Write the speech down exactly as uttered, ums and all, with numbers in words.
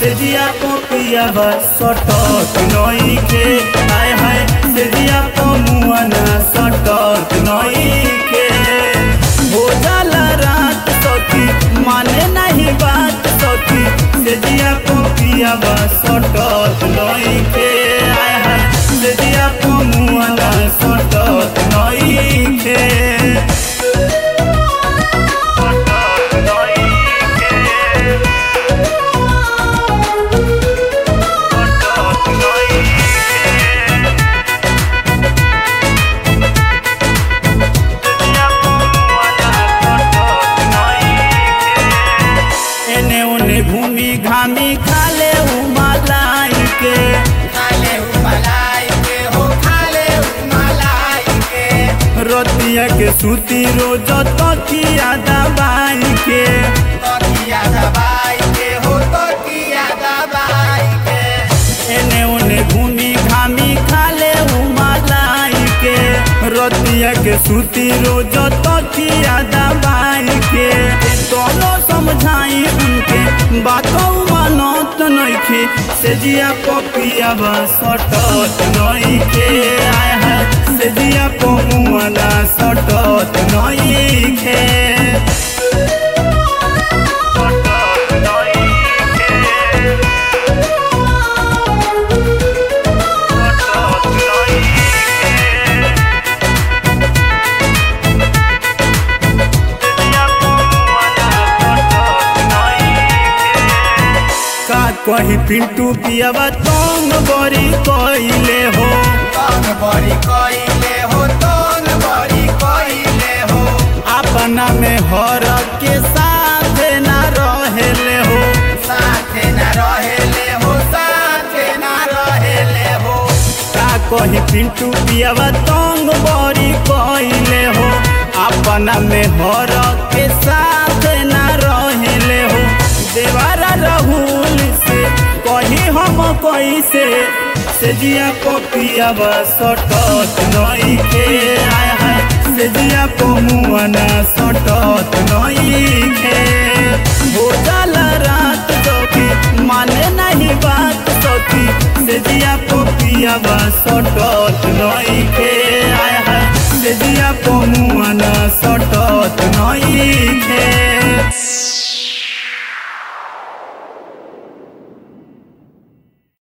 सेजिया पोपिया सटत नइखे आय हाय सेजिया पमुआना सटत नइखे हो जाला रात सखी माने नहीं बात सखी सेजिया पोपिया सटत नइखे आय हाय सेजिया पमुआना सटत नइखे घूमी घामी खाले उमलाई के खाले उमलाई के हो खाले उमलाई के रतिया के सूती रोज तकिया दबाई के तकिया दबाई के हो तकिया दबाई के एने ओने घूमी घामी खाले उमलाई के रतिया के सूती रोज तकिया दबाई के दोनों समझाई उनके बातों मानत नइखे सेजिया पपिया सटत नइखे आय हाय सेजिया पमुआना सटत नइखे कहीं पिंटू पियावा तंग बड़ी कइले हो तंग बड़ी कइले हो तंग बड़ी कइले हो अपना में हर के साथ ना रहेले हो साथे ना रहेले हो साथे ना रहेले हो का कहीं पिंटू पियावा तंग बड़ी कइले हो अपना में हर के साथ ना रहेले हो देवारा राहुल से कहीं हम कैसे सेजिया पपिया सटत नइखे आय हाय सेजिया पमुआना सटत नइखे हो जाला रात सखी माने नहीं बात सखी सेजिया पपिया सटत नइखे आय हाय सेजिया पमुआना सटत नइखे।